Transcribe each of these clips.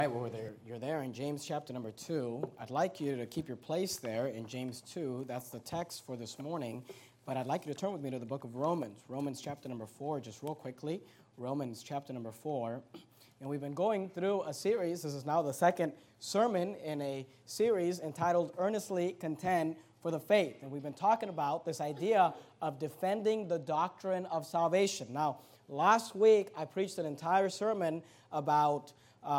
Right, well, you're there in James chapter number 2. I'd like you to keep your place there in James 2. That's the text for this morning. But I'd like you to turn with me to the book of Romans. Romans chapter number 4, just real quickly. Romans chapter number 4. And we've been going through a series. This is now the second sermon in a series entitled Earnestly Contend for the Faith. And we've been talking about this idea of defending the doctrine of salvation. Now, last week I preached an entire sermon about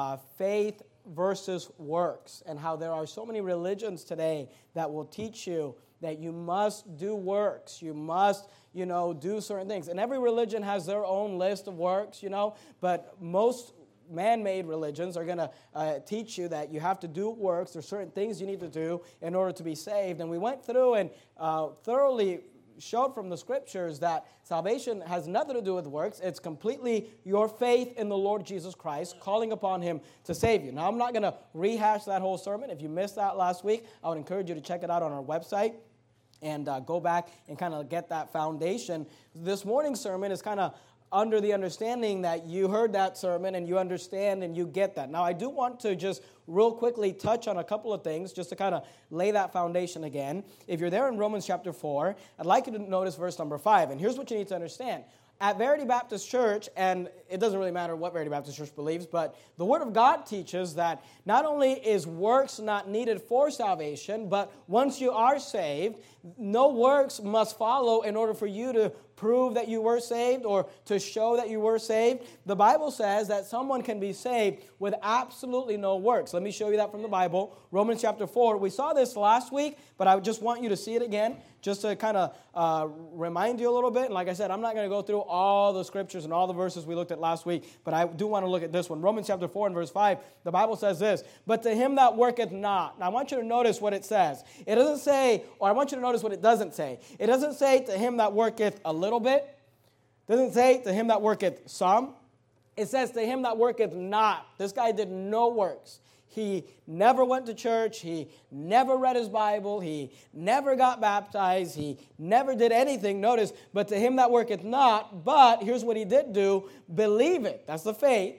faith versus works, and how there are so many religions today that will teach you that you must do works, you must, do certain things. And every religion has their own list of works, but most man-made religions are going to teach you that you have to do works. There's certain things you need to do in order to be saved. And we went through and thoroughly showed from the scriptures that salvation has nothing to do with works. It's completely your faith in the Lord Jesus Christ, calling upon Him to save you. Now, I'm not going to rehash that whole sermon. If you missed that last week, I would encourage you to check it out on our website and go back and kind of get that foundation. This morning's sermon is kind of under the understanding that you heard that sermon and you understand and you get that. Now, I do want to just real quickly touch on a couple of things just to kind of lay that foundation again. If you're there in Romans chapter 4, I'd like you to notice verse number 5. And here's what you need to understand. At Verity Baptist Church, and it doesn't really matter what Verity Baptist Church believes, but the Word of God teaches that not only is works not needed for salvation, but once you are saved, no works must follow in order for you to prove that you were saved or to show that you were saved. The Bible says that someone can be saved with absolutely no works. Let me show you that from the Bible. Romans chapter 4. We saw this last week, but I just want you to see it again, just to kind of remind you a little bit. And like I said, I'm not going to go through all the scriptures and all the verses we looked at last week, but I do want to look at this one. Romans chapter 4 and verse 5, the Bible says this, "But to him that worketh not." Now I want you to notice what it says. It doesn't say, or I want you to notice what it doesn't say. It doesn't say to him that worketh a little bit. It doesn't say to him that worketh some. It says to him that worketh not. This guy did no works. He never went to church. He never read his Bible. He never got baptized. He never did anything. Notice, but to him that worketh not, but here's what he did do, believe it. That's the faith.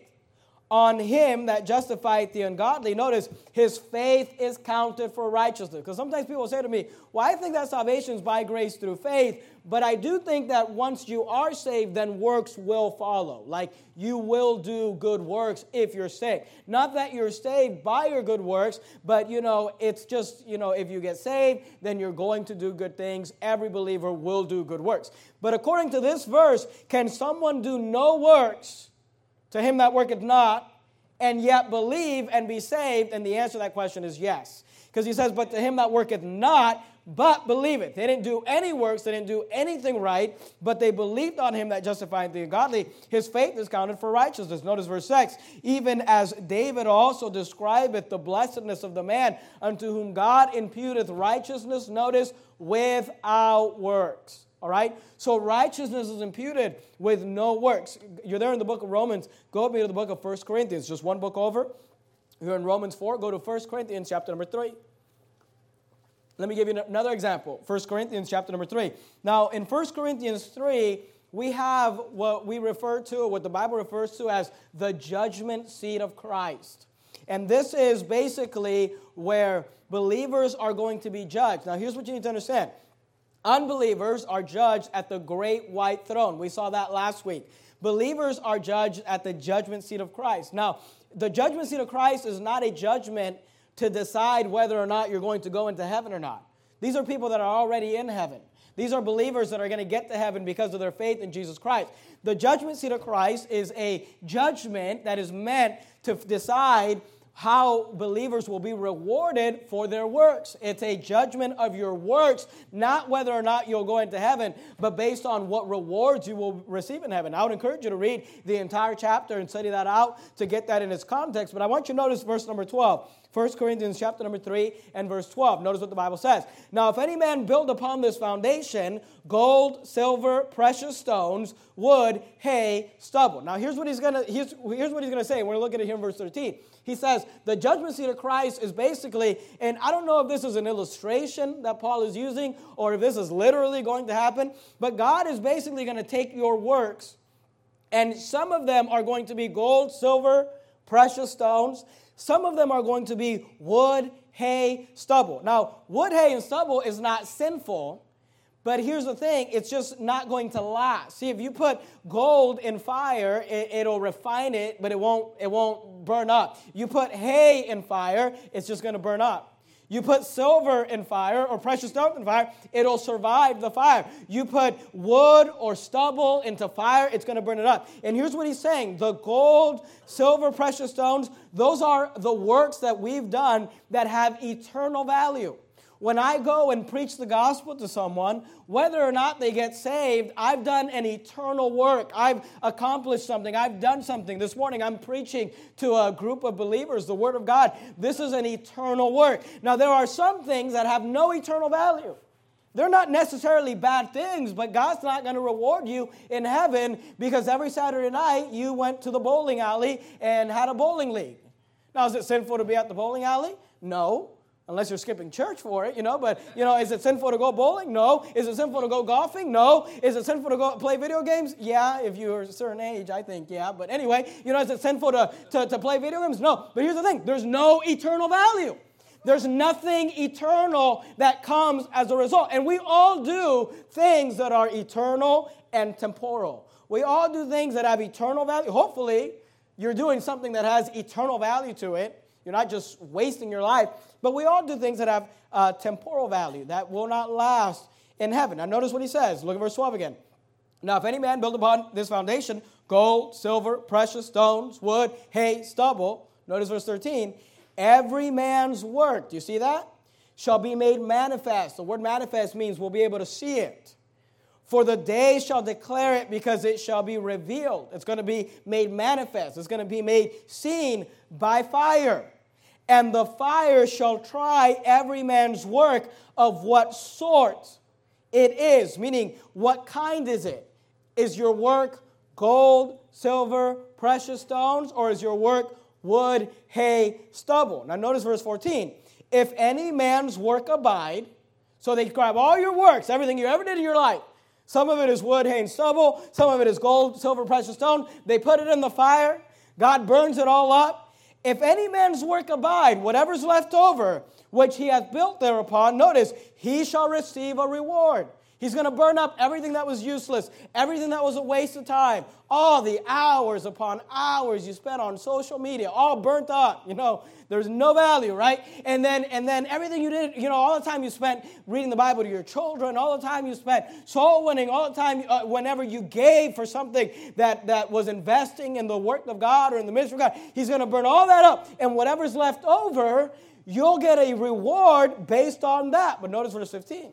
On him that justifieth the ungodly. Notice, his faith is counted for righteousness. Because sometimes people say to me, well, I think that salvation is by grace through faith, but I do think that once you are saved, then works will follow. Like, you will do good works if you're saved. Not that you're saved by your good works, but, it's just, if you get saved, then you're going to do good things. Every believer will do good works. But according to this verse, can someone do no works to him that worketh not, and yet believe and be saved? And the answer to that question is yes. Because he says, but to him that worketh not, but believeth. They didn't do any works, they didn't do anything right, but they believed on him that justifieth the ungodly. His faith is counted for righteousness. Notice verse 6. Even as David also describeth the blessedness of the man unto whom God imputeth righteousness, notice, without works. All right? So righteousness is imputed with no works. You're there in the book of Romans. Go with me to the book of 1 Corinthians. Just one book over. You're in Romans 4. Go to 1 Corinthians chapter number 3. Let me give you another example. 1 Corinthians chapter number 3. Now, in 1 Corinthians 3, we have what the Bible refers to as the judgment seat of Christ. And this is basically where believers are going to be judged. Now, here's what you need to understand. Unbelievers are judged at the great white throne. We saw that last week. Believers are judged at the judgment seat of Christ. Now, the judgment seat of Christ is not a judgment to decide whether or not you're going to go into heaven or not. These are people that are already in heaven. These are believers that are going to get to heaven because of their faith in Jesus Christ. The judgment seat of Christ is a judgment that is meant to decide how believers will be rewarded for their works. It's a judgment of your works, not whether or not you'll go into heaven, but based on what rewards you will receive in heaven. I would encourage you to read the entire chapter and study that out to get that in its context. But I want you to notice verse number 12. 1 Corinthians chapter number 3 and verse 12. Notice what the Bible says. Now, if any man build upon this foundation, gold, silver, precious stones, wood, hay, stubble. Now, here's what he's going to say. We're going to look at it here in verse 13. He says, the judgment seat of Christ is basically, and I don't know if this is an illustration that Paul is using or if this is literally going to happen, but God is basically going to take your works, and some of them are going to be gold, silver, precious stones. Some of them are going to be wood, hay, stubble. Now, wood, hay, and stubble is not sinful, but here's the thing, it's just not going to last. See, if you put gold in fire, it'll refine it, but it won't burn up. You put hay in fire, it's just going to burn up. You put silver in fire or precious stones in fire, it'll survive the fire. You put wood or stubble into fire, it's going to burn it up. And here's what he's saying. The gold, silver, precious stones, those are the works that we've done that have eternal value. When I go and preach the gospel to someone, whether or not they get saved, I've done an eternal work. I've accomplished something. I've done something. This morning I'm preaching to a group of believers the Word of God. This is an eternal work. Now there are some things that have no eternal value. They're not necessarily bad things, but God's not going to reward you in heaven because every Saturday night you went to the bowling alley and had a bowling league. Now, is it sinful to be at the bowling alley? No. Unless you're skipping church for it, but, is it sinful to go bowling? No. Is it sinful to go golfing? No. Is it sinful to go play video games? Yeah, if you're a certain age, I think, yeah. But anyway, is it sinful to play video games? No. But here's the thing. There's no eternal value. There's nothing eternal that comes as a result. And we all do things that are eternal and temporal. We all do things that have eternal value. Hopefully, you're doing something that has eternal value to it. You're not just wasting your life. But we all do things that have temporal value, that will not last in heaven. Now notice what he says. Look at verse 12 again. Now if any man build upon this foundation, gold, silver, precious stones, wood, hay, stubble. Notice verse 13. Every man's work, do you see that? Shall be made manifest. The word manifest means we'll be able to see it. For the day shall declare it because it shall be revealed. It's going to be made manifest. It's going to be made seen by fire. And the fire shall try every man's work of what sort it is. Meaning, what kind is it? Is your work gold, silver, precious stones? Or is your work wood, hay, stubble? Now notice verse 14. If any man's work abide, so they grab all your works, everything you ever did in your life. Some of it is wood, hay, and stubble. Some of it is gold, silver, precious stone. They put it in the fire. God burns it all up. If any man's work abide, whatever's left over, which he hath built thereupon, notice, he shall receive a reward. He's going to burn up everything that was useless, everything that was a waste of time, all the hours upon hours you spent on social media, all burnt up. There's no value, right? And then everything you did, all the time you spent reading the Bible to your children, all the time you spent soul winning, all the time whenever you gave for something that was investing in the work of God or in the ministry of God, he's going to burn all that up. And whatever's left over, you'll get a reward based on that. But notice verse 15.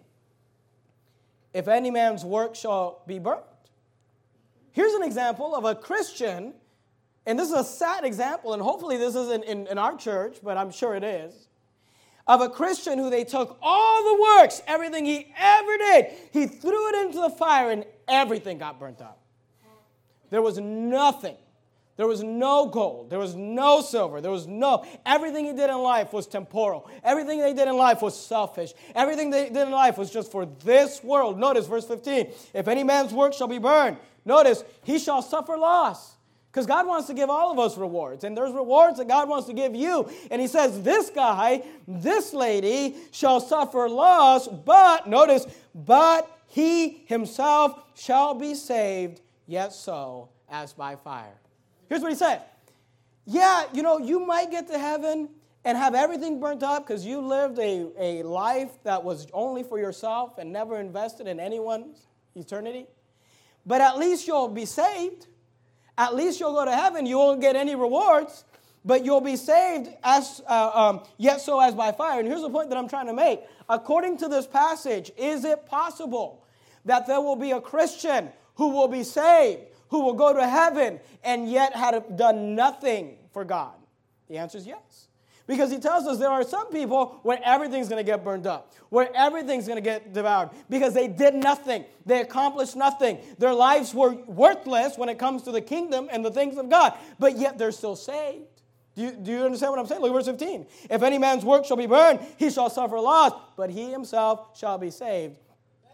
If any man's work shall be burnt. Here's an example of a Christian, and this is a sad example, and hopefully this isn't in our church, but I'm sure it is, of a Christian who they took all the works, everything he ever did, he threw it into the fire, and everything got burnt up. There was nothing. There was no gold. There was no silver. Everything he did in life was temporal. Everything they did in life was selfish. Everything they did in life was just for this world. Notice verse 15. If any man's work shall be burned, notice, he shall suffer loss. Because God wants to give all of us rewards. And there's rewards that God wants to give you. And he says, this guy, this lady shall suffer loss, but, notice, but he himself shall be saved, yet so as by fire. Here's what he said. Yeah, you might get to heaven and have everything burnt up because you lived a life that was only for yourself and never invested in anyone's eternity. But at least you'll be saved. At least you'll go to heaven. You won't get any rewards, but you'll be saved as yet so as by fire. And here's the point that I'm trying to make. According to this passage, is it possible that there will be a Christian who will be saved, who will go to heaven, and yet had done nothing for God? The answer is yes. Because he tells us there are some people where everything's going to get burned up, where everything's going to get devoured, because they did nothing. They accomplished nothing. Their lives were worthless when it comes to the kingdom and the things of God, but yet they're still saved. Do you understand what I'm saying? Look at verse 15. If any man's work shall be burned, he shall suffer loss, but he himself shall be saved,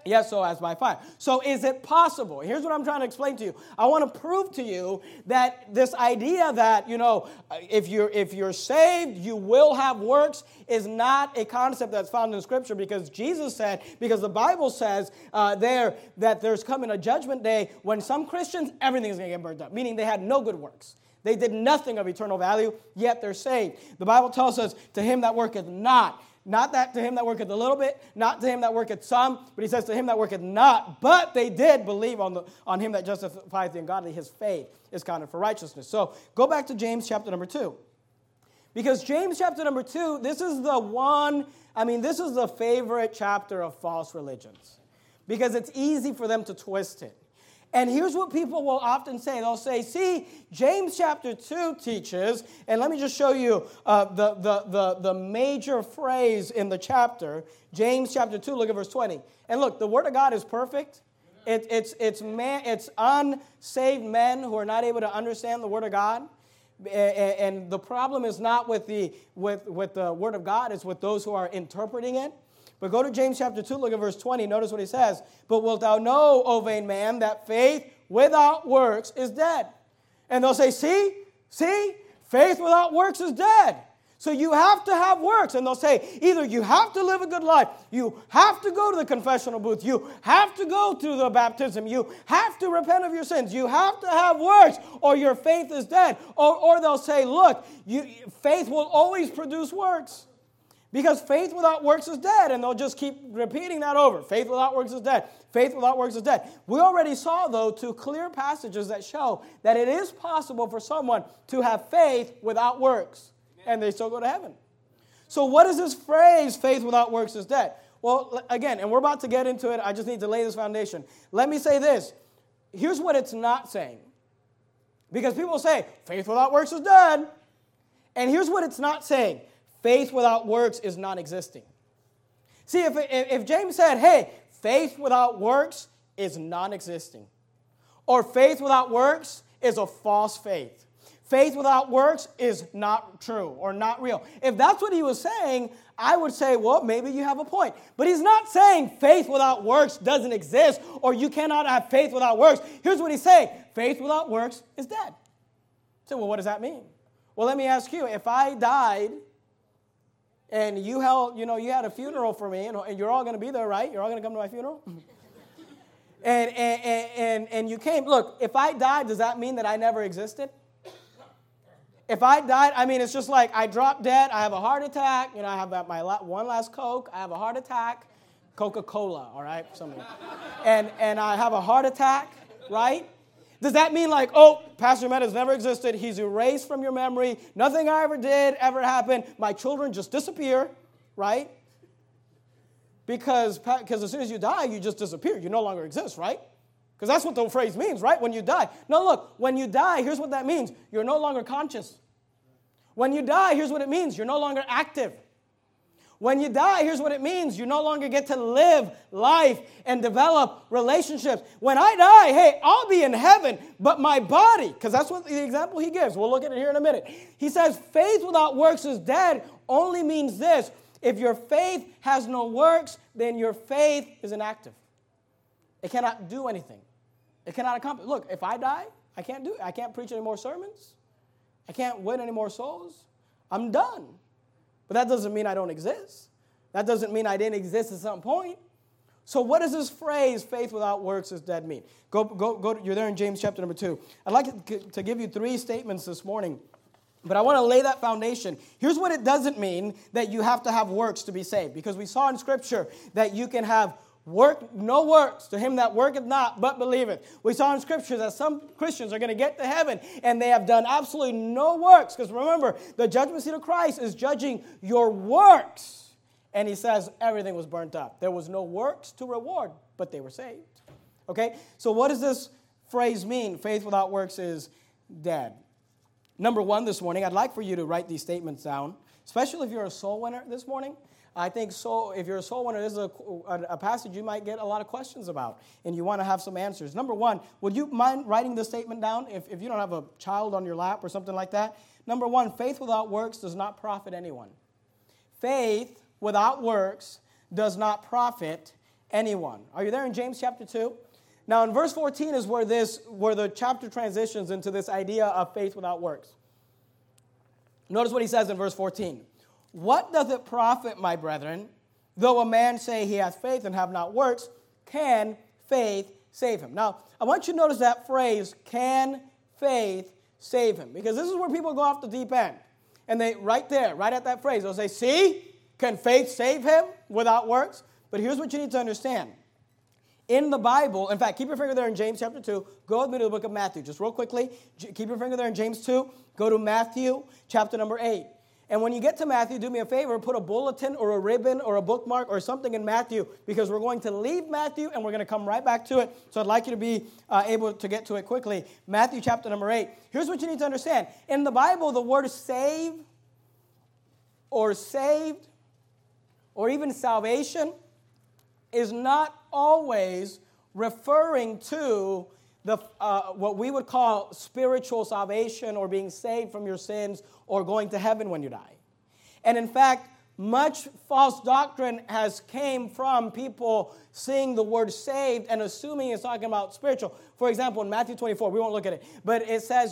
Yes, so as by fire. So is it possible? Here's what I'm trying to explain to you. I want to prove to you that this idea that, if you're saved, you will have works is not a concept that's found in Scripture, because Jesus said, because the Bible says there that there's coming a judgment day when some Christians, everything is going to get burned up, meaning they had no good works. They did nothing of eternal value, yet they're saved. The Bible tells us, to him that worketh not that to him that worketh a little bit, not to him that worketh some, but he says to him that worketh not, but they did believe on him that justifieth the ungodly, his faith is counted for righteousness. So go back to James chapter number 2. Because James chapter number 2, this is the favorite chapter of false religions. Because it's easy for them to twist it. And here's what people will often say. They'll say, see, James chapter 2 teaches, and let me just show you the major phrase in the chapter. James chapter 2, look at verse 20. And look, the Word of God is perfect. It's unsaved men who are not able to understand the Word of God. And the problem is not with the Word of God, it's with those who are interpreting it. But go to James chapter 2, look at verse 20. Notice what he says. But wilt thou know, O vain man, that faith without works is dead? And they'll say, see, faith without works is dead. So you have to have works. And they'll say, either you have to live a good life, you have to go to the confessional booth, you have to go to the baptism, you have to repent of your sins, you have to have works, or your faith is dead. Or they'll say, look, faith will always produce works. Because faith without works is dead, and they'll just keep repeating that over. Faith without works is dead. Faith without works is dead. We already saw, though, 2 clear passages that show that it is possible for someone to have faith without works, and they still go to heaven. So what is this phrase, faith without works is dead? Well, again, and we're about to get into it. I just need to lay this foundation. Let me say this. Here's what it's not saying. Because people say, faith without works is dead. And here's what it's not saying. Faith without works is non-existing. See, if James said, hey, faith without works is non-existing, or faith without works is a false faith, faith without works is not true or not real. If that's what he was saying, I would say, well, maybe you have a point. But he's not saying faith without works doesn't exist, or you cannot have faith without works. Here's what he's saying. Faith without works is dead. So, well, what does that mean? Well, let me ask you, if I died and you had a funeral for me, and you're all going to be there, right? You're all going to come to my funeral? and you came. Look, if I died, does that mean that I never existed? If I died, it's just like I dropped dead, I have a heart attack, I have my one last Coke, I have a heart attack, Coca-Cola, all right? Somebody. And I have a heart attack, right? Does that mean like, oh, Pastor Med has never existed, he's erased from your memory, nothing I ever did ever happened, my children just disappear, right? Because as soon as you die, you just disappear, you no longer exist, right? Because that's what the phrase means, right? When you die. No, look, when you die, here's what that means. You're no longer conscious. When you die, here's what it means. You're no longer active. When you die, here's what it means. You no longer get to live life and develop relationships. When I die, hey, I'll be in heaven, but my body, because that's what the example he gives. We'll look at it here in a minute. He says, faith without works is dead only means this. If your faith has no works, then your faith is inactive. It cannot do anything. It cannot accomplish. Look, if I die, I can't do it. I can't preach any more sermons. I can't win any more souls. I'm done. But that doesn't mean I don't exist. That doesn't mean I didn't exist at some point. So what does this phrase, faith without works is dead, mean? Go. You're there in James chapter number 2. I'd like to give you 3 statements this morning, but I want to lay that foundation. Here's what it doesn't mean, that you have to have works to be saved, because we saw in Scripture that you can have no works to him that worketh not, but believeth. We saw in Scripture that some Christians are going to get to heaven and they have done absolutely no works. Because remember, the judgment seat of Christ is judging your works. And he says everything was burnt up. There was no works to reward, but they were saved. Okay? So what does this phrase mean? Faith without works is dead. Number 1 this morning, I'd like for you to write these statements down, especially if you're a soul winner this morning. I think so. If you're a soul winner, this is a passage you might get a lot of questions about, and you want to have some answers. Number 1, would you mind writing this statement down if you don't have a child on your lap or something like that? Number 1, faith without works does not profit anyone. Faith without works does not profit anyone. Are you there in James chapter 2? Now in verse 14 is where the chapter transitions into this idea of faith without works. Notice what he says in verse 14. What doth it profit, my brethren, though a man say he hath faith and have not works? Can faith save him? Now, I want you to notice that phrase, can faith save him? Because this is where people go off the deep end. And they, right there, right at that phrase, they'll say, see, can faith save him without works? But here's what you need to understand. In the Bible, in fact, keep your finger there in James chapter 2. Go with me to the book of Matthew. Just real quickly, keep your finger there in James 2. Go to Matthew chapter number 8. And when you get to Matthew, do me a favor, put a bulletin or a ribbon or a bookmark or something in Matthew, because we're going to leave Matthew and we're going to come right back to it. So I'd like you to be able to get to it quickly. Matthew chapter number 8. Here's what you need to understand. In the Bible, the word save or saved or even salvation is not always referring to the what we would call spiritual salvation or being saved from your sins or going to heaven when you die. And in fact, much false doctrine has came from people seeing the word saved and assuming it's talking about spiritual. For example, in Matthew 24, we won't look at it, but it says,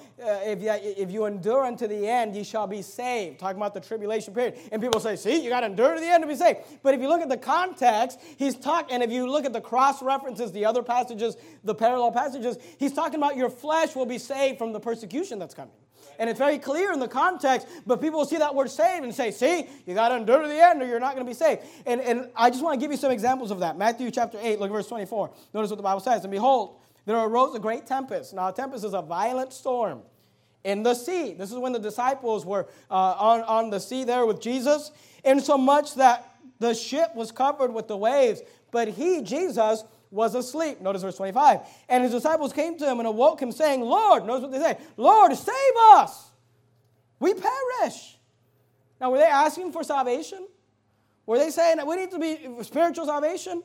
if you endure unto the end, ye shall be saved. Talking about the tribulation period. And people say, see, you got to endure to the end to be saved. But if you look at the context, and if you look at the cross references, the other passages, the parallel passages, he's talking about your flesh will be saved from the persecution that's coming. And it's very clear in the context, but people will see that word saved and say, see, you got to endure to the end or you're not going to be saved. And I just want to give you some examples of that. Matthew chapter 8, look at verse 24. Notice what the Bible says. And behold, there arose a great tempest. Now a tempest is a violent storm in the sea. This is when the disciples were on the sea there with Jesus, insomuch that the ship was covered with the waves. But he, Jesus, was asleep. Notice verse 25. And his disciples came to him and awoke him, saying, Lord, notice what they say, Lord, save us. We perish. Now, were they asking for salvation? Were they saying that we need to be spiritual salvation?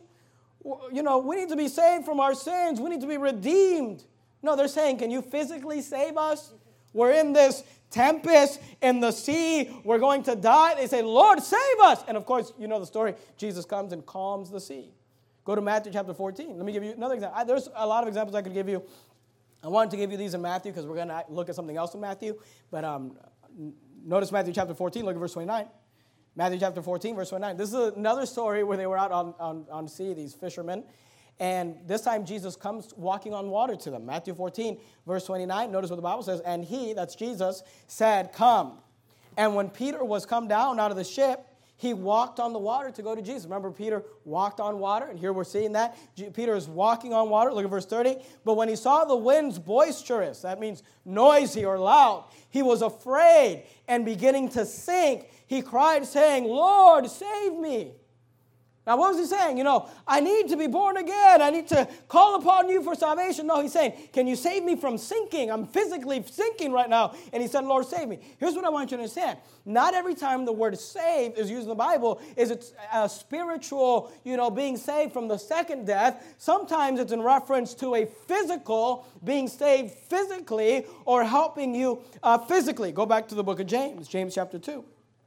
We need to be saved from our sins. We need to be redeemed. No, they're saying, can you physically save us? We're in this tempest in the sea. We're going to die. They say, Lord, save us. And of course, you know the story. Jesus comes and calms the sea. Go to Matthew chapter 14. Let me give you another example. There's a lot of examples I could give you. I wanted to give you these in Matthew because we're going to look at something else in Matthew. But notice Matthew chapter 14. Look at verse 29. Matthew chapter 14, verse 29. This is another story where they were out on sea, these fishermen. And this time Jesus comes walking on water to them. Matthew 14, verse 29. Notice what the Bible says. And he, that's Jesus, said, come. And when Peter was come down out of the ship, he walked on the water to go to Jesus. Remember, Peter walked on water, and here we're seeing that. Peter is walking on water. Look at verse 30. But when he saw the winds boisterous, that means noisy or loud, he was afraid, and beginning to sink, he cried, saying, Lord, save me. Now, what was he saying? I need to be born again. I need to call upon you for salvation. No, he's saying, can you save me from sinking? I'm physically sinking right now. And he said, Lord, save me. Here's what I want you to understand. Not every time the word saved is used in the Bible is it a spiritual, being saved from the second death. Sometimes it's in reference to a physical, being saved physically or helping you physically. Go back to the book of James, James chapter 2.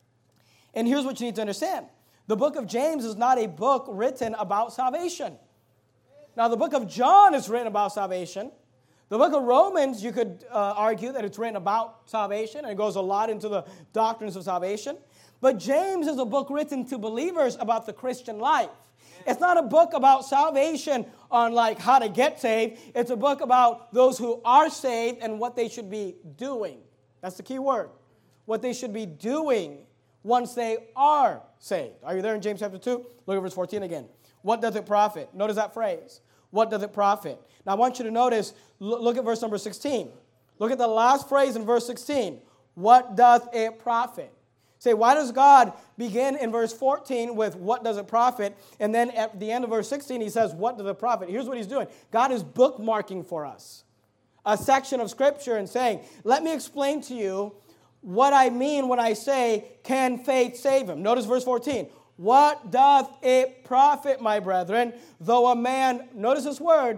And here's what you need to understand. The book of James is not a book written about salvation. Now, the book of John is written about salvation. The book of Romans, you could argue that it's written about salvation, and it goes a lot into the doctrines of salvation. But James is a book written to believers about the Christian life. It's not a book about salvation on like how to get saved. It's a book about those who are saved and what they should be doing. That's the key word. What they should be doing once they are saved. Are you there in James chapter 2? Look at verse 14 again. What doth it profit? Notice that phrase. What doth it profit? Now I want you to notice, look at verse number 16. Look at the last phrase in verse 16. What doth it profit? Say, why does God begin in verse 14 with what does it profit? And then at the end of verse 16 he says, what does it profit? Here's what he's doing. God is bookmarking for us a section of Scripture and saying, let me explain to you what I mean when I say, can faith save him? Notice verse 14. What doth it profit, my brethren, though a man, notice this word,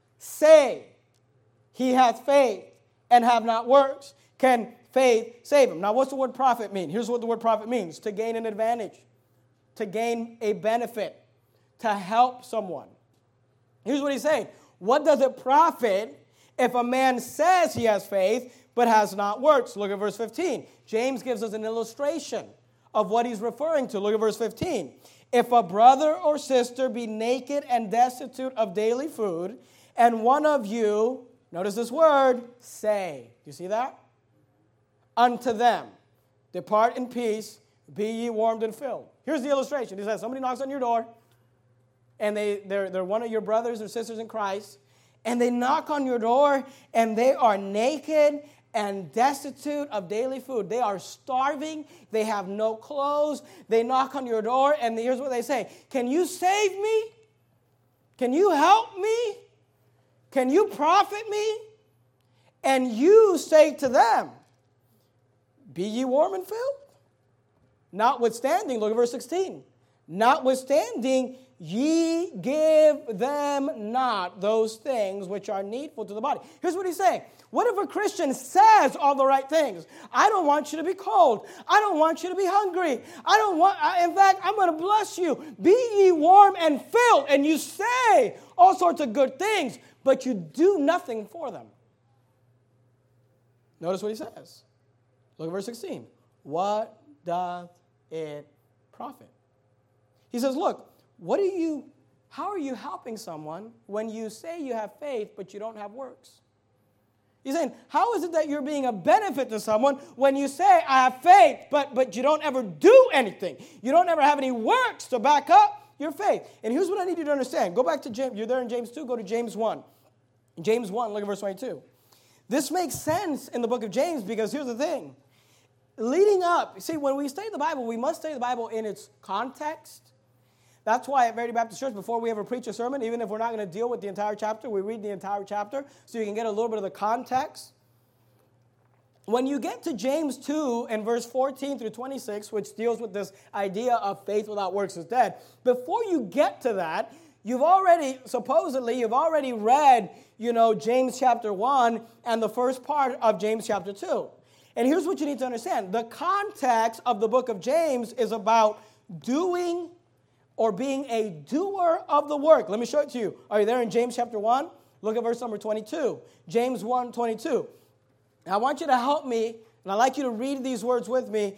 say he hath faith and have not works? Can faith save him? Now, what's the word profit mean? Here's what the word profit means. To gain an advantage, to gain a benefit, to help someone. Here's what he's saying. What does it profit if a man says he has faith but has not works? Look at verse 15. James gives us an illustration of what he's referring to. Look at verse 15. If a brother or sister be naked and destitute of daily food, and one of you, notice this word, say. You see that? Unto them, depart in peace, be ye warmed and filled. Here's the illustration. He says, somebody knocks on your door, and they're one of your brothers or sisters in Christ, and they knock on your door, and they are naked and destitute of daily food. They are starving. They have no clothes. They knock on your door, and here's what they say. Can you save me? Can you help me? Can you profit me? And you say to them, be ye warm and filled? Notwithstanding, look at verse 16. Notwithstanding, ye give them not those things which are needful to the body. Here's what he's saying. What if a Christian says all the right things? I don't want you to be cold. I don't want you to be hungry. In fact, I'm going to bless you. Be ye warm and filled. And you say all sorts of good things, but you do nothing for them. Notice what he says. Look at verse 16. What doth it profit? He says, look, how are you helping someone when you say you have faith, but you don't have works? He's saying, how is it that you're being a benefit to someone when you say, I have faith, but you don't ever do anything? You don't ever have any works to back up your faith. And here's what I need you to understand. Go back to James. You're there in James 2. Go to James 1. James 1, look at verse 22. This makes sense in the book of James because here's the thing. Leading up, see, when we study the Bible, we must study the Bible in its context. That's why at Verity Baptist Church, before we ever preach a sermon, even if we're not going to deal with the entire chapter, we read the entire chapter so you can get a little bit of the context. When you get to James 2 and verse 14 through 26, which deals with this idea of faith without works is dead, before you get to that, you've already read, James chapter 1 and the first part of James chapter 2. And here's what you need to understand. The context of the book of James is about doing or being a doer of the work. Let me show it to you. Are you there in James chapter 1? Look at verse number 22. James 1, 22. Now, I want you to help me, and I'd like you to read these words with me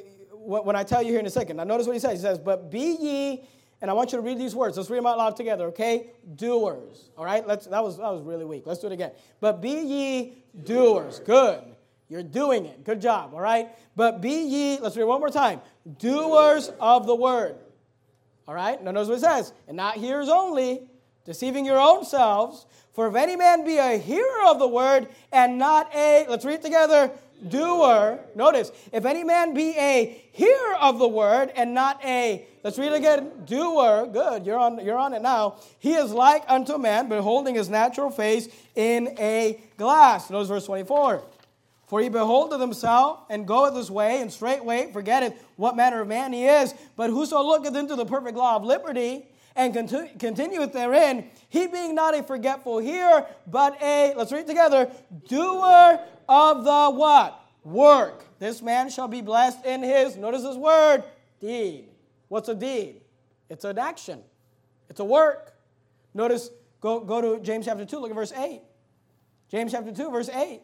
when I tell you here in a second. Now, notice what he says. He says, but be ye, and I want you to read these words. Let's read them out loud together, okay? Doers. All right? That was really weak. Let's do it again. But be ye doers. Good. You're doing it. Good job, all right? But be ye, let's read it one more time, doers of the word. All right? Now notice what it says. And not hearers only, deceiving your own selves. For if any man be a hearer of the word and not a, let's read it together, doer. Notice, if any man be a hearer of the word and not a, let's read it again, doer. Good, you're on it now. He is like unto a man beholding his natural face in a glass. Notice verse 24. For he beholdeth himself, and goeth his way, and straightway forgetteth what manner of man he is. But whoso looketh into the perfect law of liberty, and continueth therein, he being not a forgetful hearer, but a, let's read together, doer of the what? Work. This man shall be blessed in his, notice this word, deed. What's a deed? It's an action. It's a work. Notice, go to James chapter 2, look at verse 8. James chapter 2, verse 8.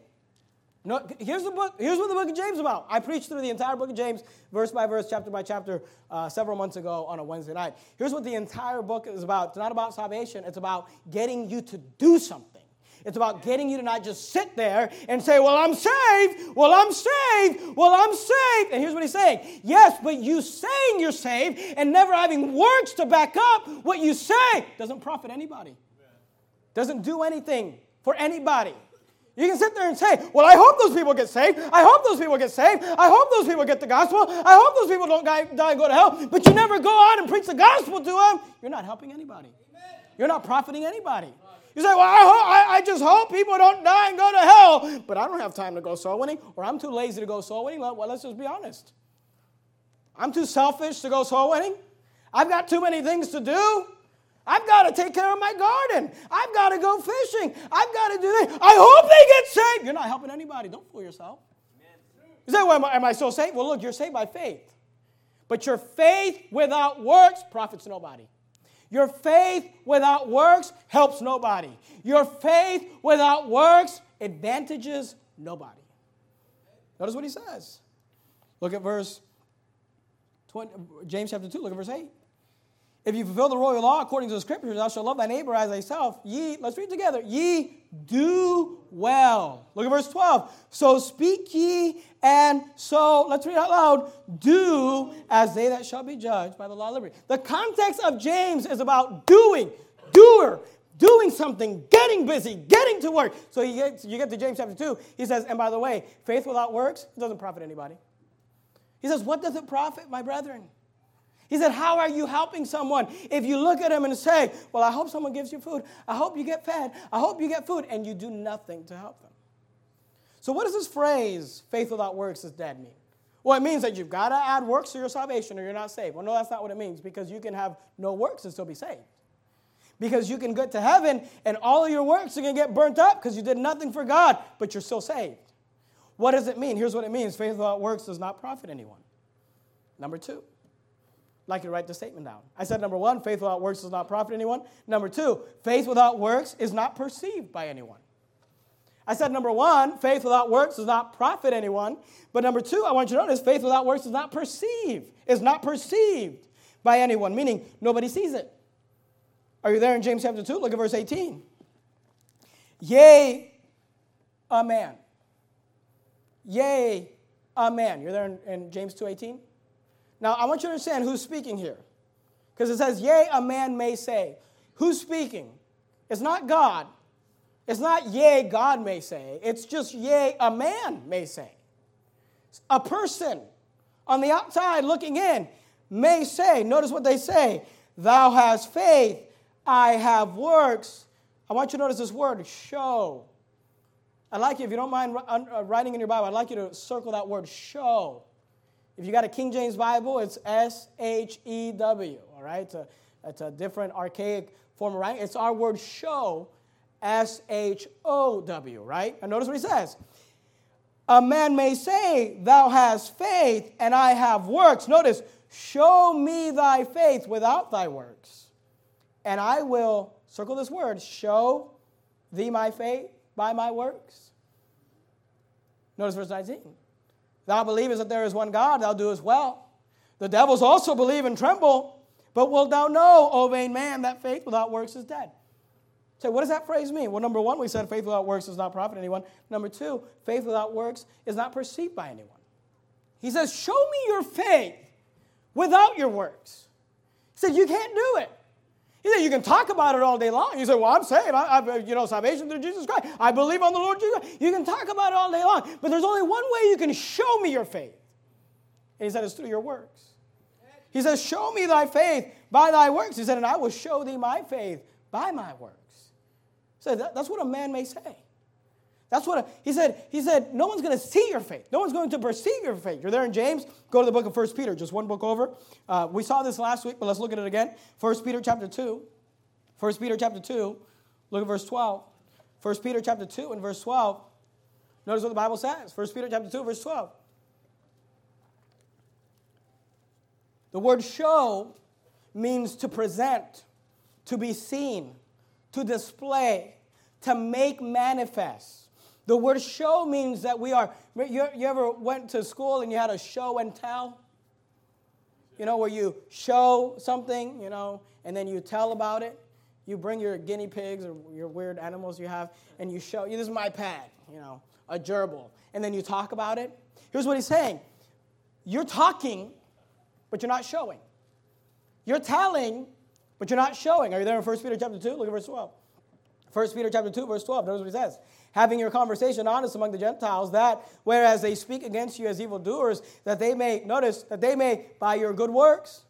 No, here's what the book of James is about. I preached through the entire book of James, verse by verse, chapter by chapter, several months ago on a Wednesday night. Here's what the entire book is about. It's not about salvation. It's about getting you to do something. It's about getting you to not just sit there and say, well, I'm saved, well, I'm saved, well, I'm saved. And here's what he's saying. Yes, but you saying you're saved and never having works to back up what you say doesn't profit anybody. Doesn't do anything for anybody. You can sit there and say, well, I hope those people get saved. I hope those people get saved. I hope those people get the gospel. I hope those people don't die and go to hell. But you never go out and preach the gospel to them. You're not helping anybody. You're not profiting anybody. You say, well, I just hope people don't die and go to hell. But I don't have time to go soul winning, or I'm too lazy to go soul winning. Well, let's just be honest. I'm too selfish to go soul winning. I've got too many things to do. I've got to take care of my garden. I've got to go fishing. I've got to do that. I hope they get saved. You're not helping anybody. Don't fool yourself. You say, well, am I still saved? Well, look, you're saved by faith. But your faith without works profits nobody. Your faith without works helps nobody. Your faith without works advantages nobody. Notice what he says. Look at verse 20, James chapter 2, look at verse 8. If you fulfill the royal law according to the scriptures, thou shalt love thy neighbor as thyself. Let's read together. Ye do well. Look at verse 12. So speak ye, and so, let's read out loud, do as they that shall be judged by the law of liberty. The context of James is about doing something, getting busy, getting to work. So you get to James chapter 2, he says, and by the way, faith without works doesn't profit anybody. He says, what does it profit, my brethren? He said, how are you helping someone if you look at him and say, well, I hope someone gives you food. I hope you get fed. I hope you get food. And you do nothing to help them. So what does this phrase, faith without works is dead, mean? Well, it means that you've got to add works to your salvation or you're not saved. Well, no, that's not what it means, because you can have no works and still be saved. Because you can get to heaven and all of your works are going to get burnt up because you did nothing for God, but you're still saved. What does it mean? Here's what it means. Faith without works does not profit anyone. Number 2. I'd like you to write the statement down. I said, number 1, faith without works does not profit anyone. Number 2, faith without works is not perceived by anyone. I said, number 1, faith without works does not profit anyone. But number 2, I want you to notice, faith without works is not perceived by anyone, meaning nobody sees it. Are you there in James chapter 2? Look at verse 18. Yea, a man. Yea, a man. You're there in James 2:18? Now, I want you to understand who's speaking here. Because it says, yea, a man may say. Who's speaking? It's not God. It's not, yea, God may say. It's just, yea, a man may say. A person on the outside looking in may say. Notice what they say. Thou hast faith, I have works. I want you to notice this word, show. I'd like you, if you don't mind writing in your Bible, I'd like you to circle that word, show. If you got a King James Bible, it's S-H-E-W, all right? It's a different archaic form of writing. It's our word show, S-H-O-W, right? And notice what he says. A man may say, thou hast faith, and I have works. Notice, show me thy faith without thy works, and I will, circle this word, show thee my faith by my works. Notice verse 19. Thou believest that there is one God, thou doest well. The devils also believe and tremble, but wilt thou know, O vain man, that faith without works is dead. So what does that phrase mean? Well, number 1, we said faith without works does not profit anyone. Number 2, faith without works is not perceived by anyone. He says, show me your faith without your works. He said, you can't do it. He said, you can talk about it all day long. You say, well, I'm saved. I salvation through Jesus Christ. I believe on the Lord Jesus Christ. You can talk about it all day long. But there's only one way you can show me your faith. And he said, it's through your works. He says, show me thy faith by thy works. He said, and I will show thee my faith by my works. So that's what a man may say. That's what he said, no one's going to see your faith. No one's going to perceive your faith. You're there in James. Go to the book of 1 Peter, just one book over. We saw this last week, but let's look at it again. 1 Peter chapter 2. 1 Peter chapter 2. Look at verse 12. 1 Peter chapter 2 and verse 12. Notice what the Bible says. 1 Peter chapter 2, verse 12. The word show means to present, to be seen, to display, to make manifest. The word show means that we are, you ever went to school and you had a show and tell? You know, where you show something, and then you tell about it. You bring your guinea pigs or your weird animals you have, and you show, this is my pet, a gerbil. And then you talk about it. Here's what he's saying. You're talking, but you're not showing. You're telling, but you're not showing. Are you there in 1 Peter chapter 2? Look at verse 12. 1 Peter chapter 2, verse 12. Notice what he says. Having your conversation honest among the Gentiles, that whereas they speak against you as evildoers, that they may, notice, that they may, by your good works,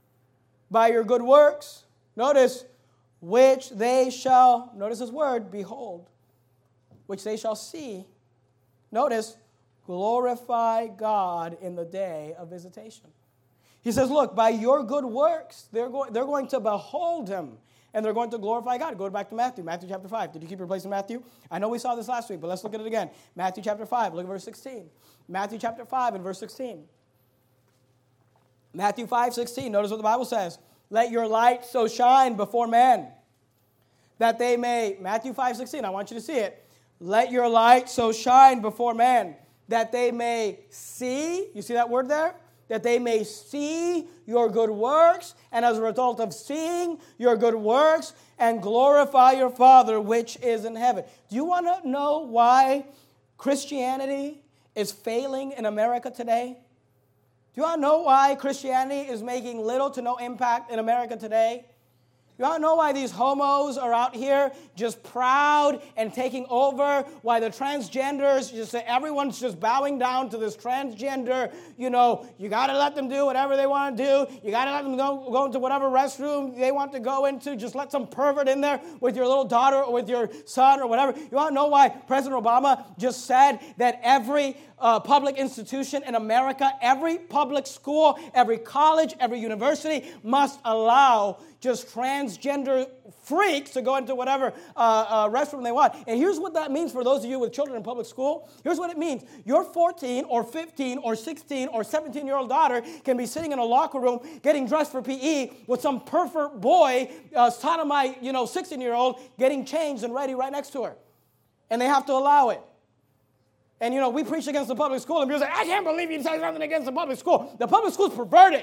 notice, which they shall, notice this word, behold, which they shall see, notice, glorify God in the day of visitation. He says, look, by your good works, they're going to behold him. And they're going to glorify God. Go back to Matthew chapter 5. Did you keep your place in Matthew? I know we saw this last week, but let's look at it again. Matthew chapter 5, look at verse 16. Matthew chapter 5 and verse 16. Matthew 5:16. Notice what the Bible says. Let your light so shine before men that they may, Matthew 5:16, I want you to see it. Let your light so shine before men that they may see, you see that word there? That they may see your good works, and as a result of seeing your good works, and glorify your Father which is in heaven. Do you want to know why Christianity is failing in America today? Do you want to know why Christianity is making little to no impact in America today? You want to know why these homos are out here just proud and taking over? Why the transgenders, everyone's just bowing down to this transgender, you got to let them do whatever they want to do. You got to let them go into whatever restroom they want to go into. Just let some pervert in there with your little daughter or with your son or whatever. You want to know why President Obama just said that every public institution in America, every public school, every college, every university must allow just transgender freaks to go into whatever restroom they want. And here's what that means for those of you with children in public school. Here's what it means. Your 14 or 15 or 16 or 17-year-old daughter can be sitting in a locker room getting dressed for PE with some pervert boy, sodomite, 16-year-old getting changed and ready right next to her. And they have to allow it. And, we preach against the public school, and people say, I can't believe you say something against the public school. The public school is perverted.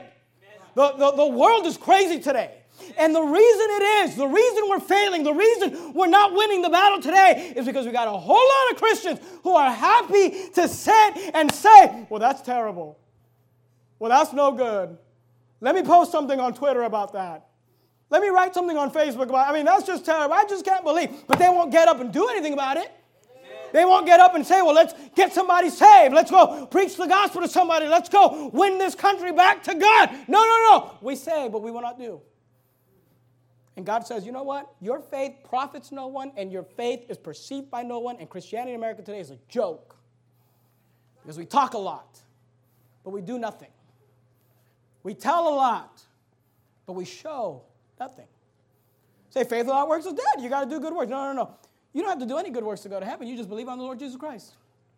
The world is crazy today. And the reason we're failing, the reason we're not winning the battle today is because we got a whole lot of Christians who are happy to sit and say, well, that's terrible. Well, that's no good. Let me post something on Twitter about that. Let me write something on Facebook about it. That's just terrible. I just can't believe. But they won't get up and do anything about it. They won't get up and say, well, let's get somebody saved. Let's go preach the gospel to somebody. Let's go win this country back to God. No. We say, but we will not do. And God says, you know what? Your faith profits no one, and your faith is perceived by no one, and Christianity in America today is a joke. Because we talk a lot, but we do nothing. We tell a lot, but we show nothing. Say, faith without works is dead. You got to do good works. No. You don't have to do any good works to go to heaven. You just believe on the Lord Jesus Christ.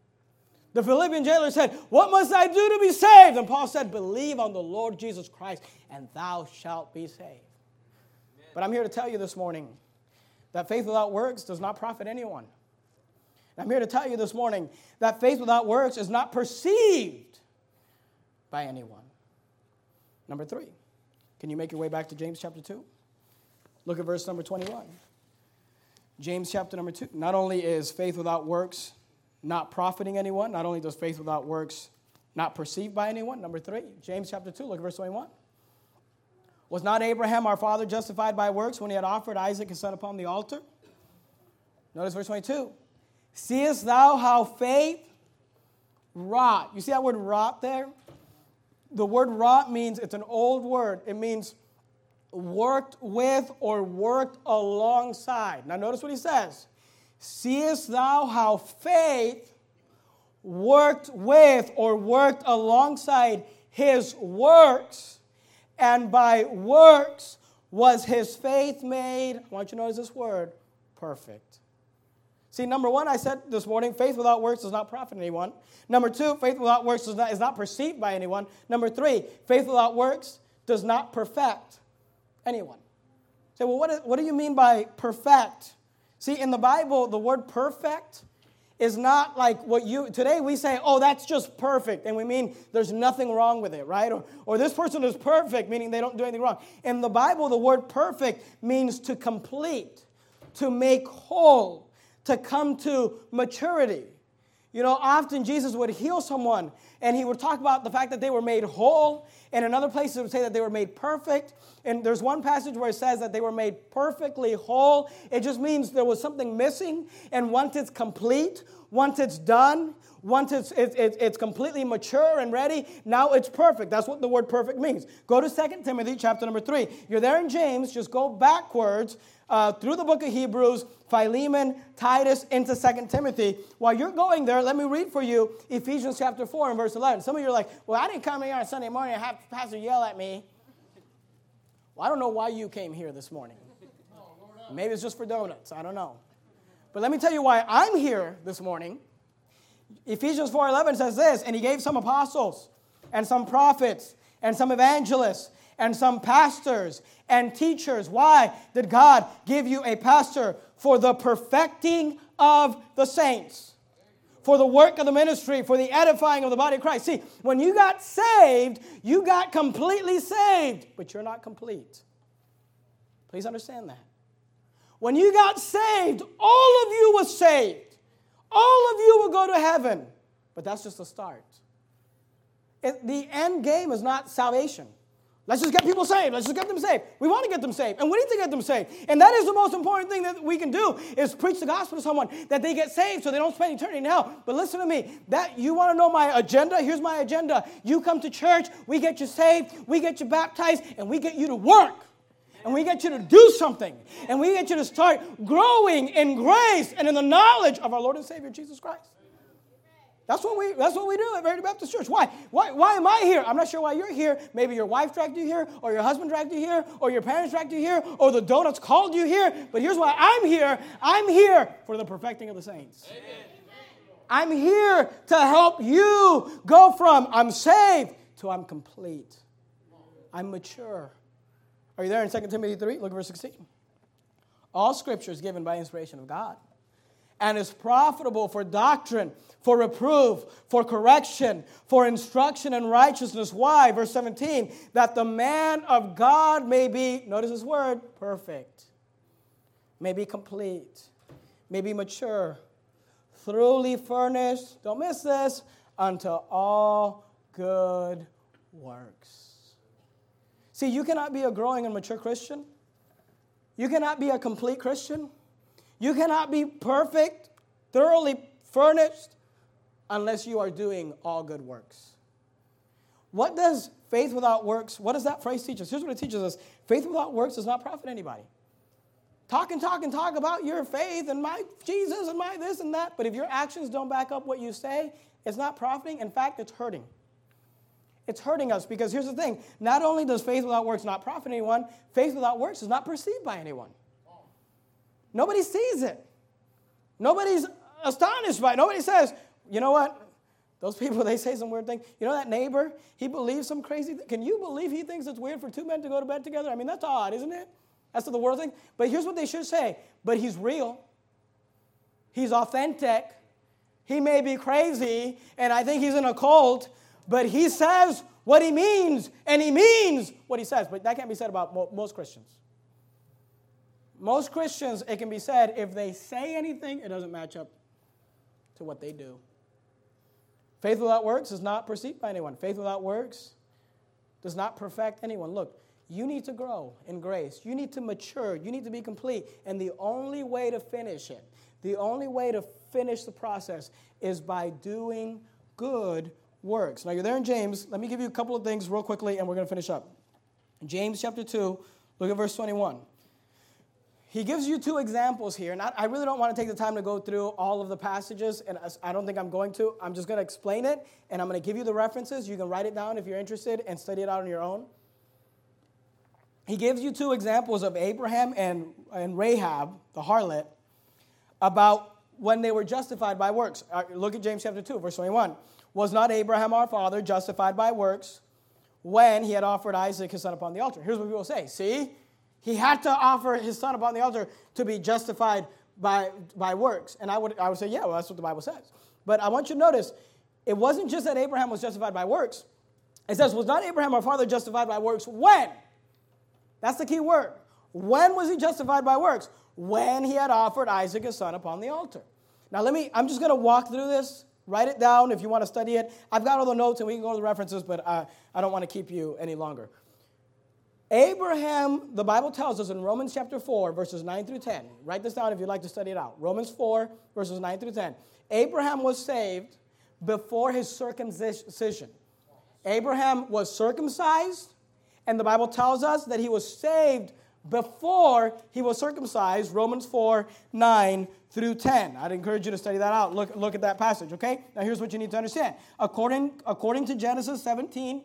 The Philippian jailer said, what must I do to be saved? And Paul said, believe on the Lord Jesus Christ, and thou shalt be saved. But I'm here to tell you this morning that faith without works does not profit anyone. And I'm here to tell you this morning that faith without works is not perceived by anyone. Number 3, can you make your way back to James chapter 2? Look at verse number 21. James chapter number 2. Not only is faith without works not profiting anyone, not only does faith without works not perceived by anyone. Number 3, James chapter 2, look at verse 21. Was not Abraham our father justified by works when he had offered Isaac his son upon the altar? Notice verse 22. Seest thou how faith wrought? You see that word wrought there? The word wrought means, it's an old word. It means worked with or worked alongside. Now notice what he says. Seest thou how faith worked with or worked alongside his works, and by works was his faith made, I want you to notice this word, perfect. See, number 1, I said this morning, faith without works does not profit anyone. Number 2, faith without works is not perceived by anyone. Number 3, faith without works does not perfect anyone. Say, well, what do you mean by perfect? See, in the Bible, the word perfect is not like today we say, oh, that's just perfect, and we mean there's nothing wrong with it, right? Or this person is perfect, meaning they don't do anything wrong. In the Bible, the word perfect means to complete, to make whole, to come to maturity. Often Jesus would heal someone, and he would talk about the fact that they were made whole. And in other places, it would say that they were made perfect. And there's one passage where it says that they were made perfectly whole. It just means there was something missing. And once it's complete, once it's done, once it's completely mature and ready, now it's perfect. That's what the word perfect means. Go to 2 Timothy chapter number 3. You're there in James. Just go backwards through the book of Hebrews, Philemon, Titus, into 2 Timothy. While you're going there, let me read for you Ephesians chapter 4 and verse 11. Some of you are like, well, I didn't come here on Sunday morning and have the pastor yell at me. Well, I don't know why you came here this morning. Maybe it's just for donuts. I don't know. But let me tell you why I'm here this morning. Ephesians 4:11 says this, and he gave some apostles and some prophets and some evangelists and some pastors and teachers. Why did God give you a pastor? For the perfecting of the saints, for the work of the ministry, for the edifying of the body of Christ. See, when you got saved, you got completely saved, but you're not complete. Please understand that. When you got saved, all of you was saved. All of you will go to heaven, but that's just the start. The end game is not salvation. Let's just get people saved. Let's just get them saved. We want to get them saved, and we need to get them saved. And that is the most important thing that we can do, is preach the gospel to someone, that they get saved so they don't spend eternity in hell. But listen to me. That you want to know my agenda? Here's my agenda. You come to church, we get you saved, we get you baptized, and we get you to work. And we get you to do something. And we get you to start growing in grace and in the knowledge of our Lord and Savior, Jesus Christ. That's what we do at Verity Baptist Church. Why am I here? I'm not sure why you're here. Maybe your wife dragged you here, or your husband dragged you here, or your parents dragged you here, or the donuts called you here. But here's why I'm here. I'm here for the perfecting of the saints. Amen. I'm here to help you go from I'm saved to I'm complete. I'm mature. Are you there in 2 Timothy 3? Look at verse 16. All Scripture is given by inspiration of God, and is profitable for doctrine, for reproof, for correction, for instruction in righteousness. Why? Verse 17, that the man of God may be, notice this word, perfect, may be complete, may be mature, thoroughly furnished, don't miss this, unto all good works. See, you cannot be a growing and mature Christian. You cannot be a complete Christian. You cannot be perfect, thoroughly furnished, unless you are doing all good works. What does faith without works, what does that phrase teach us? Here's what it teaches us. Faith without works does not profit anybody. Talk about your faith and my Jesus and my this and that, but if your actions don't back up what you say, it's not profiting. In fact, it's hurting. It's hurting us because here's the thing. Not only does faith without works not profit anyone, faith without works is not perceived by anyone. Nobody sees it. Nobody's astonished by it. Nobody says, you know what? Those people, they say some weird thing. You know that neighbor? He believes some crazy thing. Can you believe he thinks it's weird for two men to go to bed together? I mean, that's odd, isn't it? That's what the world thinks. But here's what they should say. But he's real. He's authentic. He may be crazy, and I think he's in a cult, but he says what he means, and he means what he says. But that can't be said about most Christians. Most Christians, it can be said, if they say anything, it doesn't match up to what they do. Faith without works is not perceived by anyone. Faith without works does not perfect anyone. Look, you need to grow in grace. You need to mature. You need to be complete. And the only way to finish it, the only way to finish the process is by doing good works. Now, you're there in James. Let me give you a couple of things real quickly, and we're going to finish up. James chapter 2, look at verse 21. He gives you two examples here, and I really don't want to take the time to go through all of the passages, and I don't think I'm going to. I'm just going to explain it, and I'm going to give you the references. You can write it down if you're interested and study it out on your own. He gives you two examples of Abraham and Rahab, the harlot, about when they were justified by works. Look at James chapter 2, verse 21. Was not Abraham our father justified by works when he had offered Isaac his son upon the altar? Here's what people say. See? He had to offer his son upon the altar to be justified by works. And I would say, yeah, well, that's what the Bible says. But I want you to notice, it wasn't just that Abraham was justified by works. It says, was not Abraham our father justified by works when? That's the key word. When was he justified by works? When he had offered Isaac his son upon the altar. Now I'm just going to walk through this. Write it down if you want to study it. I've got all the notes and we can go to the references, but I don't want to keep you any longer. Abraham, the Bible tells us in Romans chapter 4, verses 9 through 10. Write this down if you'd like to study it out. Romans 4, verses 9 through 10. Abraham was saved before his circumcision. Abraham was circumcised, and the Bible tells us that he was saved before he was circumcised. Romans 4, 9 through 10. I'd encourage you to study that out. Look at that passage, okay? Now here's what you need to understand. According to Genesis 17,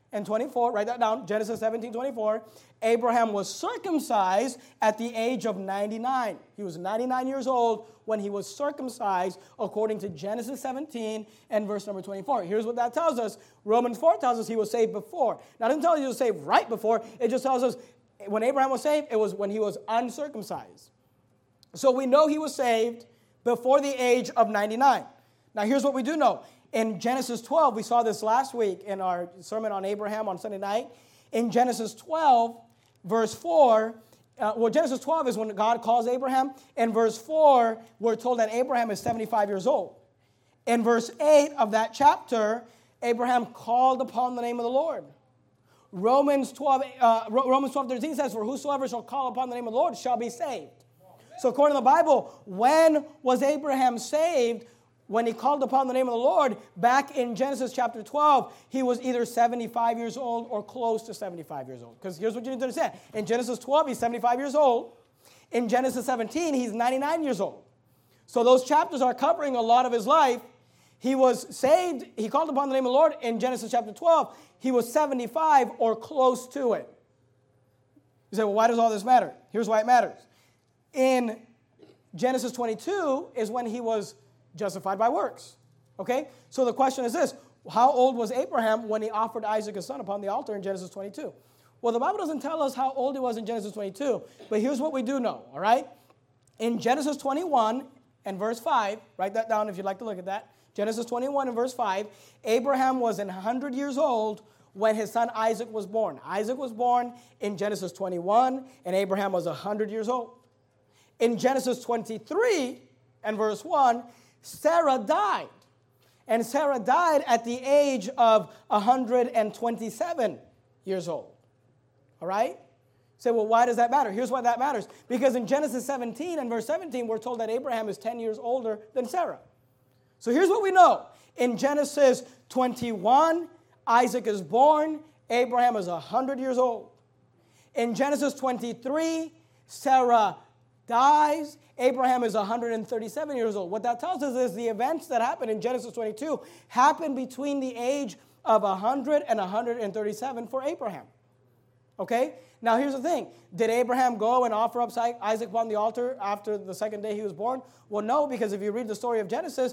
and 24, write that down, Genesis 17, 24, Abraham was circumcised at the age of 99. He was 99 years old when he was circumcised, according to Genesis 17 and verse number 24. Here's what that tells us. Romans 4 tells us he was saved before. Now, it doesn't tell us he was saved right before. It just tells us when Abraham was saved, it was when he was uncircumcised. So we know he was saved before the age of 99. Now, here's what we do know. In Genesis 12, we saw this last week in our sermon on Abraham on Sunday night. In Genesis 12, verse 4, Genesis 12 is when God calls Abraham. In verse 4, we're told that Abraham is 75 years old. In verse 8 of that chapter, Abraham called upon the name of the Lord. Romans 12:13 says, for whosoever shall call upon the name of the Lord shall be saved. So according to the Bible, when was Abraham saved? When he called upon the name of the Lord, back in Genesis chapter 12, he was either 75 years old or close to 75 years old. Because here's what you need to understand. In Genesis 12, he's 75 years old. In Genesis 17, he's 99 years old. So those chapters are covering a lot of his life. He was saved. He called upon the name of the Lord in Genesis chapter 12. He was 75 or close to it. You say, well, why does all this matter? Here's why it matters. In Genesis 22 is when he was justified by works. Okay? So the question is this. How old was Abraham when he offered Isaac his son upon the altar in Genesis 22? Well, the Bible doesn't tell us how old he was in Genesis 22, but here's what we do know, all right? In Genesis 21 and verse 5, write that down if you'd like to look at that. Genesis 21 and verse 5, Abraham was 100 years old when his son Isaac was born. Isaac was born in Genesis 21, and Abraham was 100 years old. In Genesis 23 and verse 1, Sarah died. And Sarah died at the age of 127 years old. All right? You say, well, why does that matter? Here's why that matters. Because in Genesis 17 and verse 17, we're told that Abraham is 10 years older than Sarah. So here's what we know. In Genesis 21, Isaac is born. Abraham is 100 years old. In Genesis 23, Sarah dies. Abraham is 137 years old. What that tells us is the events that happened in Genesis 22 happened between the age of 100 and 137 for Abraham. Okay? Now, here's the thing. Did Abraham go and offer up Isaac upon the altar after the second day he was born? Well, no, because if you read the story of Genesis,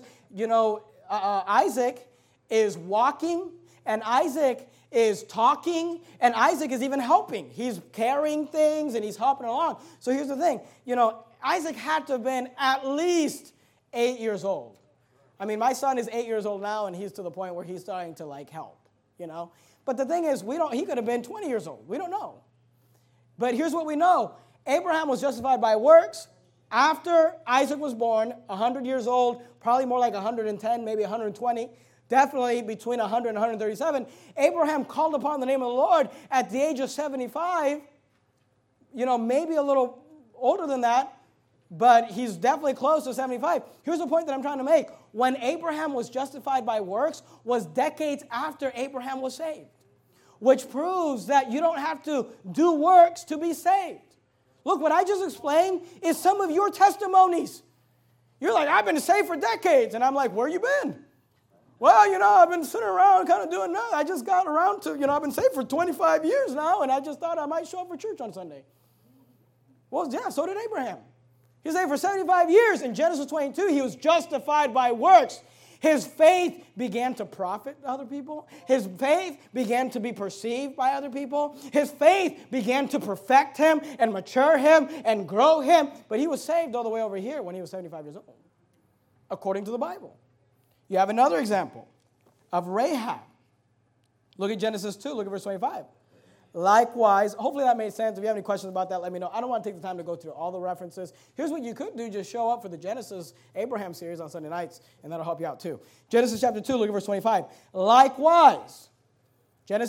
Isaac is walking, and Isaac is talking, and Isaac is even helping. He's carrying things, and he's hopping along. So here's the thing. Isaac had to have been at least 8 years old. I mean, my son is 8 years old now, and he's to the point where he's starting to, help, But the thing is, he could have been 20 years old. We don't know. But here's what we know. Abraham was justified by works after Isaac was born, 100 years old, probably more like 110, maybe 120, definitely between 100 and 137. Abraham called upon the name of the Lord at the age of 75, maybe a little older than that, but he's definitely close to 75. Here's the point that I'm trying to make. When Abraham was justified by works was decades after Abraham was saved, which proves that you don't have to do works to be saved. Look, what I just explained is some of your testimonies. You're like, I've been saved for decades. And I'm like, where you been? Well, I've been sitting around kind of doing nothing. I just got around to, I've been saved for 25 years now, and I just thought I might show up for church on Sunday. Well, yeah, so did Abraham. He was saved for 75 years. In Genesis 22, he was justified by works. His faith began to profit other people. His faith began to be perceived by other people. His faith began to perfect him and mature him and grow him. But he was saved all the way over here when he was 75 years old, according to the Bible. You have another example of Rahab. Look at Genesis 2. Look at verse 25. Likewise, hopefully that made sense. If you have any questions about that, let me know. I don't want to take the time to go through all the references. Here's what you could do. Just show up for the Genesis Abraham series on Sunday nights, and that'll help you out too. Genesis chapter 2, look at verse 25. Likewise, James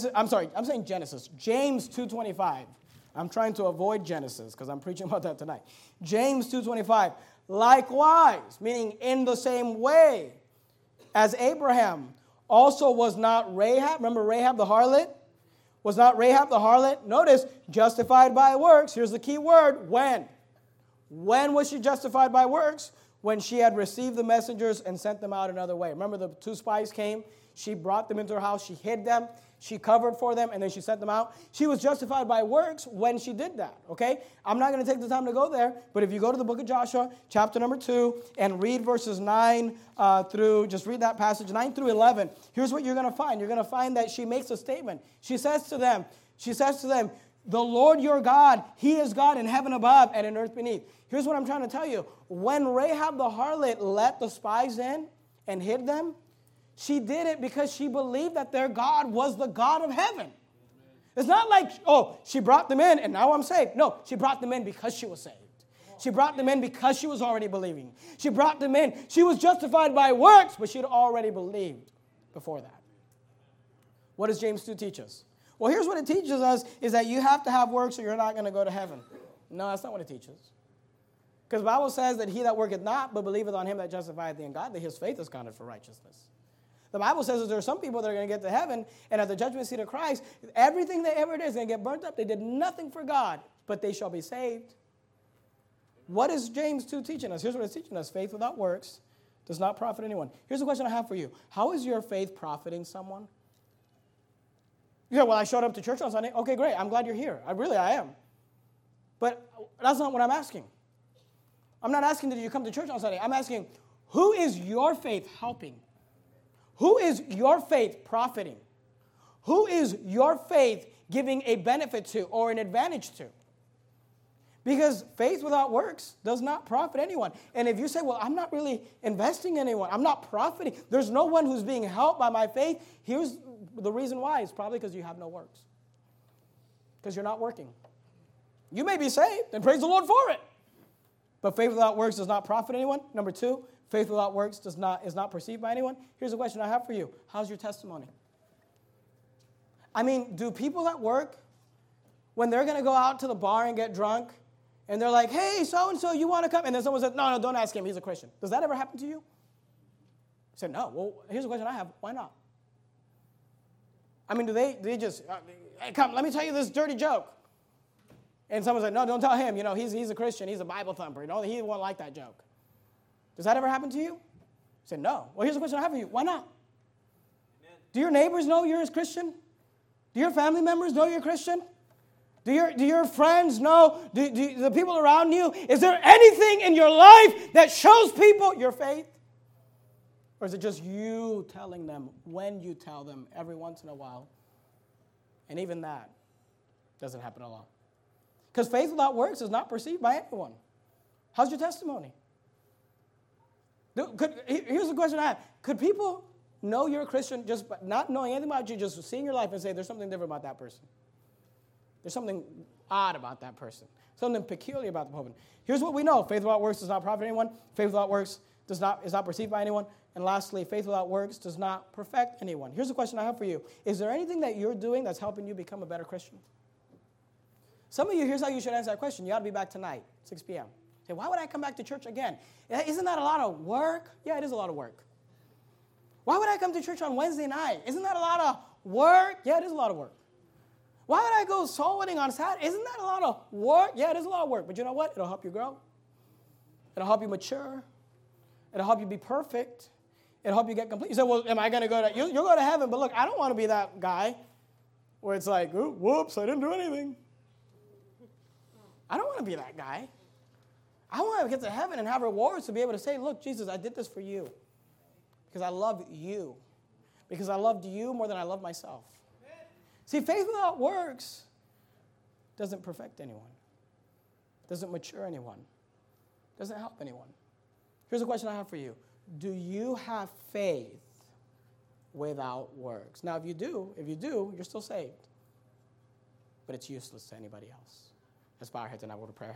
2:25. I'm trying to avoid Genesis because I'm preaching about that tonight. James 2:25. Likewise, meaning in the same way as Abraham also was not Rahab. Remember Rahab the harlot? Was not Rahab the harlot? Notice, justified by works. Here's the key word, when. When was she justified by works? When she had received the messengers and sent them out another way. Remember the two spies came? She brought them into her house. She hid them. She covered for them, and then she sent them out. She was justified by works when she did that, okay? I'm not going to take the time to go there, but if you go to the book of Joshua, chapter number 2, and read verses 9 just read that passage, 9 through 11, here's what you're going to find. You're going to find that she makes a statement. She says to them, the Lord your God, He is God in heaven above and in earth beneath. Here's what I'm trying to tell you. When Rahab the harlot let the spies in and hid them, she did it because she believed that their God was the God of heaven. It's not like, oh, she brought them in and now I'm saved. No, she brought them in because she was saved. She brought them in because she was already believing. She brought them in. She was justified by works, but she had already believed before that. What does James 2 teach us? Well, here's what it teaches us, is that you have to have works or you're not going to go to heaven. No, that's not what it teaches. Because the Bible says that he that worketh not, but believeth on him that justifieth the ungodly, his faith is counted for righteousness. The Bible says that there are some people that are going to get to heaven, and at the judgment seat of Christ, everything they ever did is going to get burnt up. They did nothing for God, but they shall be saved. What is James 2 teaching us? Here's what it's teaching us. Faith without works does not profit anyone. Here's a question I have for you. How is your faith profiting someone? You say, well, I showed up to church on Sunday. Okay, great. I'm glad you're here. I am. But that's not what I'm asking. I'm not asking did you come to church on Sunday. I'm asking, who is your faith helping? Who is your faith profiting? Who is your faith giving a benefit to or an advantage to? Because faith without works does not profit anyone. And if you say, well, I'm not really investing in anyone, I'm not profiting, there's no one who's being helped by my faith, here's the reason why. It's probably because you have no works. Because you're not working. You may be saved, and praise the Lord for it. But faith without works does not profit anyone. Number 2, faith without works is not perceived by anyone. Here's a question I have for you. How's your testimony? I mean, do people at work, when they're going to go out to the bar and get drunk, and they're like, hey, so-and-so, you want to come? And then someone says, no, don't ask him. He's a Christian. Does that ever happen to you? I said, no. Well, here's a question I have. Why not? I mean, do they just, hey, come, let me tell you this dirty joke. And someone said, no, don't tell him. You know, he's a Christian. He's a Bible thumper. You know, he won't like that joke. Does that ever happen to you? I said, no. Well, here's a question I have for you. Why not? Amen. Do your neighbors know you're a Christian? Do your family members know you're a Christian? Do your friends know? Do the people around you? Is there anything in your life that shows people your faith? Or is it just you telling them when you tell them every once in a while? And even that doesn't happen a lot. Because faith without works is not perceived by anyone. How's your testimony? Here's the question I have. Could people know you're a Christian just by not knowing anything about you, just seeing your life and say there's something different about that person? There's something odd about that person. Something peculiar about the person. Here's what we know. Faith without works does not profit anyone. Faith without works is not perceived by anyone. And lastly, faith without works does not perfect anyone. Here's a question I have for you. Is there anything that you're doing that's helping you become a better Christian? Some of you, here's how you should answer that question. You ought to be back tonight, 6 p.m. Say, why would I come back to church again? Isn't that a lot of work? Yeah, it is a lot of work. Why would I come to church on Wednesday night? Isn't that a lot of work? Yeah, it is a lot of work. Why would I go soul winning on Saturday? Isn't that a lot of work? Yeah, it is a lot of work. But you know what? It'll help you grow. It'll help you mature. It'll help you be perfect. It'll help you get complete. You say, well, am I going to go to, you'll go to heaven, but look, I don't want to be that guy where it's like, whoops, I didn't do anything. I don't want to be that guy. I want to get to heaven and have rewards to be able to say, look, Jesus, I did this for you because I love you, because I loved you more than I love myself. See, faith without works doesn't perfect anyone, doesn't mature anyone, doesn't help anyone. Here's a question I have for you. Do you have faith without works? Now, if you do, you're still saved. But it's useless to anybody else. Let's bow our heads and I will pray.